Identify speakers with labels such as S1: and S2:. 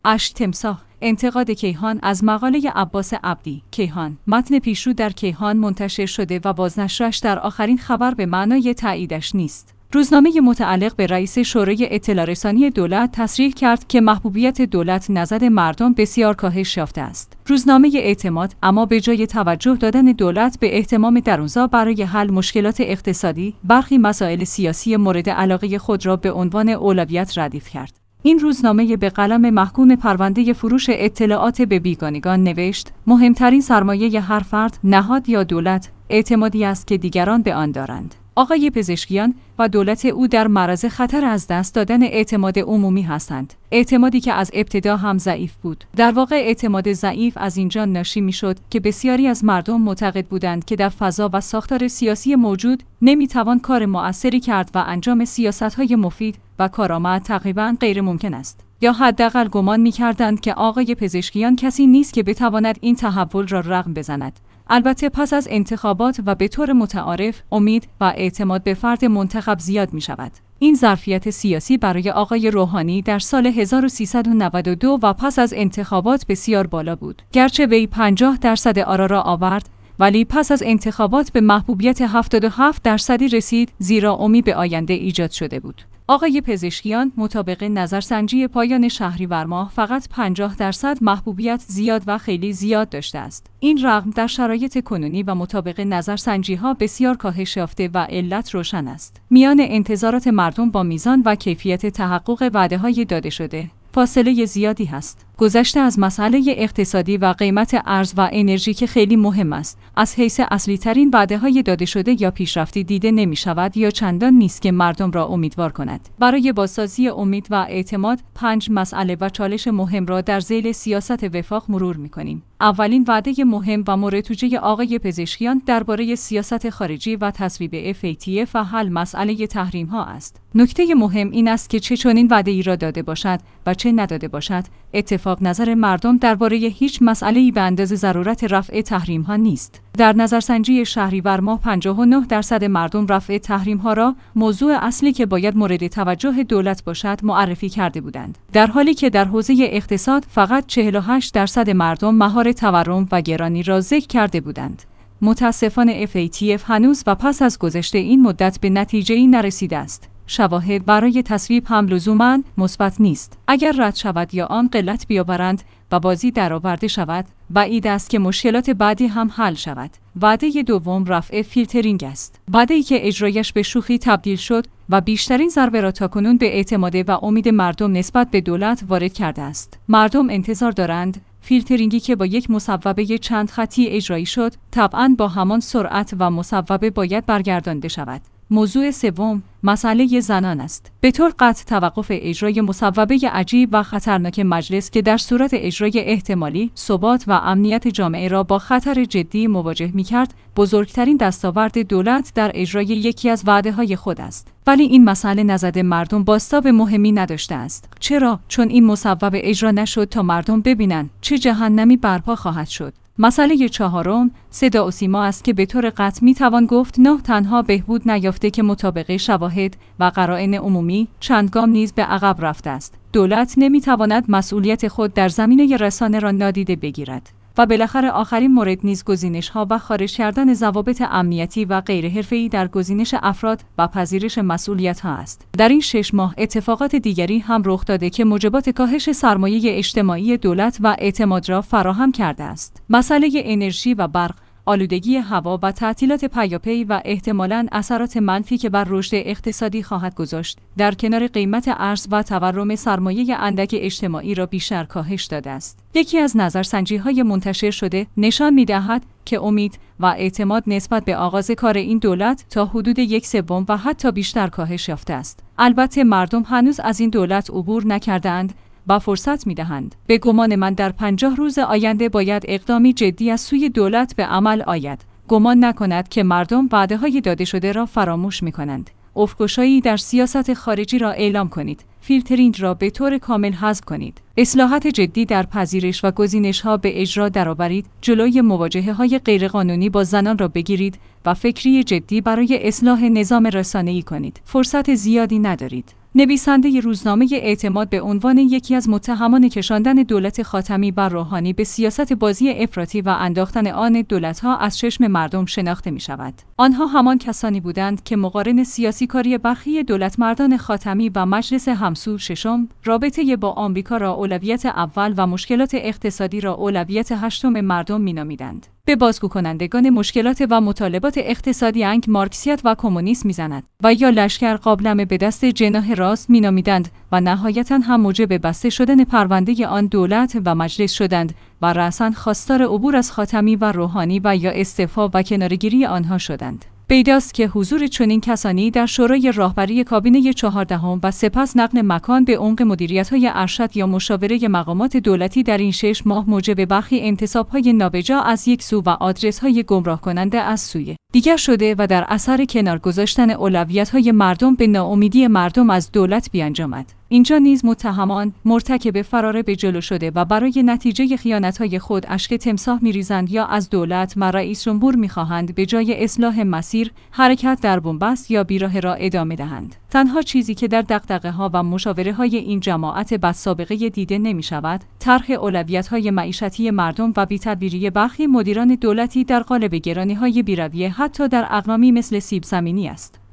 S1: اشک تمساح، انتقاد کیهان از مقاله عباس عبدی. کیهان. متن پیشرو در کیهان منتشر شده و بازنشرش در آخرین خبر به معنای تاییدش نیست. روزنامه متعلق به رئیس شورای اطلاع رسانی دولت تصریح کرد که محبوبیت دولت نزد مردم بسیار کاهش یافته است. روزنامه اعتماد اما به جای توجه دادن دولت به اهتمام درونزا برای حل مشکلات اقتصادی، برخی مسائل سیاسی مورد علاقه خود را به عنوان اولویت ردیف کرد. این روزنامه به قلم محکوم پرونده فروش اطلاعات به بیگانگان نوشت: مهمترین سرمایه هر فرد، نهاد یا دولت، اعتمادی است که دیگران به آن دارند. آقای پزشکیان و دولت او در معرض خطر از دست دادن اعتماد عمومی هستند. اعتمادی که از ابتدا هم ضعیف بود. در واقع اعتماد ضعیف از اینجا ناشی میشد که بسیاری از مردم معتقد بودند که در فضا و ساختار سیاسی موجود نمیتوان کار مؤثری کرد و انجام سیاست‌های مفید و کارآمد تقریباً غیر ممکن است. یا حداقل گمان می‌کردند که آقای پزشکیان کسی نیست که بتواند این تحول را رقم بزند. البته پس از انتخابات و به طور متعارف امید و اعتماد به فرد منتخب زیاد می شود. این ظرفیت سیاسی برای آقای روحانی در سال 1392 و پس از انتخابات بسیار بالا بود. گرچه وی 50% آرا را آورد، ولی پس از انتخابات به محبوبیت 77% رسید، زیرا امید به آینده ایجاد شده بود. آقای پزشکیان مطابق نظرسنجی پایان شهریور ماه فقط 50% محبوبیت زیاد و خیلی زیاد داشته است. این رقم در شرایط کنونی و مطابق نظرسنجی‌ها بسیار کاهش یافته و علت روشن است. میان انتظارات مردم با میزان و کیفیت تحقق وعده‌های داده شده فاصله زیادی هست. گذشته از مسئله اقتصادی و قیمت ارز و انرژی که خیلی مهم است، از حیث اصلی ترین وعده‌های داده شده یا پیشرفتی دیده نمی شود یا چندان نیست که مردم را امیدوار کند. برای بازسازی امید و اعتماد 5 مسئله و چالش مهم را در ذیل سیاست وفاق مرور می‌کنیم. اولین وعده مهم و مورد توجه آقای پزشکیان درباره سیاست خارجی و تصویب FATF و حل مسئله تحریم‌ها است. نکته مهم این است که چه چنین وعده‌ای را داده باشد و چه نداده باشد، اتفاق نظر مردم درباره هیچ مسئله‌ای به اندازه ضرورت رفع تحریم‌ها نیست. در نظرسنجی شهریور ماه 59% مردم رفع تحریم‌ها را موضوع اصلی که باید مورد توجه دولت باشد معرفی کرده بودند، در حالی که در حوزه اقتصاد فقط 48% مردم مهار تورم و گرانی را ذکر کرده بودند. متاسفانه FATF هنوز و پس از گذشت این مدت به نتیجه‌ای نرسیده است. شواهد برای تصویب هم لزوماً مثبت نیست. اگر رد شود یا آن قلت بیاورند و بازی درآورده شود، بعید است که مشکلات بعدی هم حل شود. وعده دوم رفع فیلترینگ است. وعده‌ای که اجرایش به شوخی تبدیل شد و بیشترین ضربه را تاکنون به اعتماد و امید مردم نسبت به دولت وارد کرده است. مردم انتظار دارند فیلترینگی که با یک مصوبه چند خطی اجرایی شد، طبعاً با همان سرعت و مصوبه باید برگردانده شود. موضوع سوم مسئله زنان است. به طور قطع توقف اجرای مصوبه عجیب و خطرناک مجلس که در صورت اجرای احتمالی ثبات و امنیت جامعه را با خطر جدی مواجه می‌کرد، بزرگترین دستاورد دولت در اجرای یکی از وعده‌های خود است. ولی این مسئله نزد مردم بازتاب مهمی نداشته است. چرا؟ چون این مصوبه اجرا نشد تا مردم ببینند چه جهنمی برپا خواهد شد. مسئله چهارم صدا و سیما است که به طور قطع می‌توان گفت نه تنها بهبود نیافته که مطابق شواهد و قرائن عمومی چند گام نیز به عقب رفته است. دولت نمی‌تواند مسئولیت خود در زمینه رسانه را نادیده بگیرد. و بالاخره آخرین مورد نیز گزینش‌ها و خارج کردن ضوابط امنیتی و غیر حرفه‌ای در گزینش افراد و پذیرش مسئولیت‌ها است. در این 6 ماه اتفاقات دیگری هم رخ داده که موجبات کاهش سرمایه اجتماعی دولت و اعتماد را فراهم کرده است. مسئله انرژی و برق، آلودگی هوا و تعطیلات پیاپی و احتمالاً اثرات منفی که بر رشد اقتصادی خواهد گذاشت، در کنار قیمت ارز و تورم سرمایه اندک اجتماعی را بیشتر کاهش داده است. یکی از نظرسنجی‌های منتشر شده نشان می‌دهد که امید و اعتماد نسبت به آغاز کار این دولت تا حدود 1/3 و حتی بیشتر کاهش یافته است. البته مردم هنوز از این دولت عبور نکرده‌اند و فرصت می‌دهند. به گمان من در 50 روز آینده باید اقدامی جدی از سوی دولت به عمل آید. گمان نکند که مردم وعده‌های داده شده را فراموش می‌کنند. افق‌گشایی در سیاست خارجی را اعلام کنید. فیلترینگ را به طور کامل حذف کنید. اصلاحات جدی در پذیرش و گزینش‌ها به اجرا درآورید. جلوی مواجهه‌های غیرقانونی با زنان را بگیرید و فکری جدی برای اصلاح نظام رسانه‌ای کنید. فرصت زیادی ندارید. نویسنده روزنامه اعتماد به عنوان یکی از متهمان کشاندن دولت خاتمی بر روحانی به سیاست بازی افراطی و انداختن آن دولت‌ها از چشم مردم شناخته می‌شود. آنها همان کسانی بودند که مقارن سیاسی کاری برخی دولتمردان خاتمی و مجلس همسو ششم، رابطه با آمریکا را اولویت اول و مشکلات اقتصادی را اولویت هشتم مردم می‌نامیدند. به بازگو کنندگان مشکلات و مطالبات اقتصادی انگ مارکسیت و کمونیسم می‌زند و یا لشکر قابلمه به دست جناح راست می‌نامیدند و نهایتاً هم موجب بسته شدن پرونده آن دولت و مجلس شدند و رأساً خواستار عبور از خاتمی و روحانی و یا استعفا و کناره‌گیری آنها شدند. پیداست که حضور چنین کسانی در شورای راهبری کابینه 14 و سپس نقل مکان به عمق مدیریت‌های ارشد یا مشاوره مقامات دولتی در این 6 ماه موجب برخی انتصاب‌های نابجا از یک سو و آدرس‌های گمراه کننده از سوی دیگر شده و در اثر کنار گذاشتن اولویت‌های مردم به ناامیدی مردم از دولت بیانجامد. اینجا نیز متهمان مرتکب فرار به جلو شده و برای نتیجه خیانت‌های خود اشک تمساح می‌ریزند یا از دولت و رئیس جمهور می‌خواهند به جای اصلاح مسیر، حرکت در بن‌بست یا بیراه را ادامه دهند. تنها چیزی که در دغدغه‌ها و مشاوره‌های این جماعت بدسابقه دیده نمی‌شود، طرح اولویت‌های معیشتی مردم و بی‌تدبیری برخی مدیران دولتی در قالب گرانی‌های بی‌رویه حتی در اقلامی مثل سیب زمینی است.